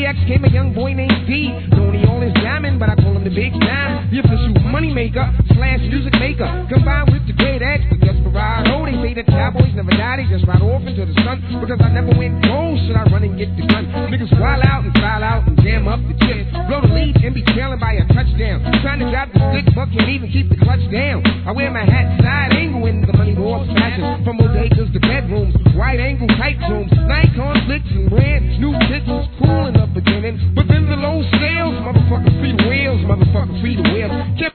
DX came a young boy named D. Known he all his diamond, but I call him the big time. The official money maker slash music maker. Combined with the great X, the Desperado. They say that cowboys never die, they just ride off into the sun. Because I never went gold, should I run and get the gun? Niggas wild out and file out and jam up the chip. Blow the lead and be trailing by a touchdown. Trying to drop the stick, but can't even keep the clutch down. I wear my hat side angle in the money more fashion. From bodegas to bedrooms, wide angle tight rooms, night conflicts and brand new tits was cool in the beginning. But then the low sales, motherfucker free the wheels, motherfucker free the wheels.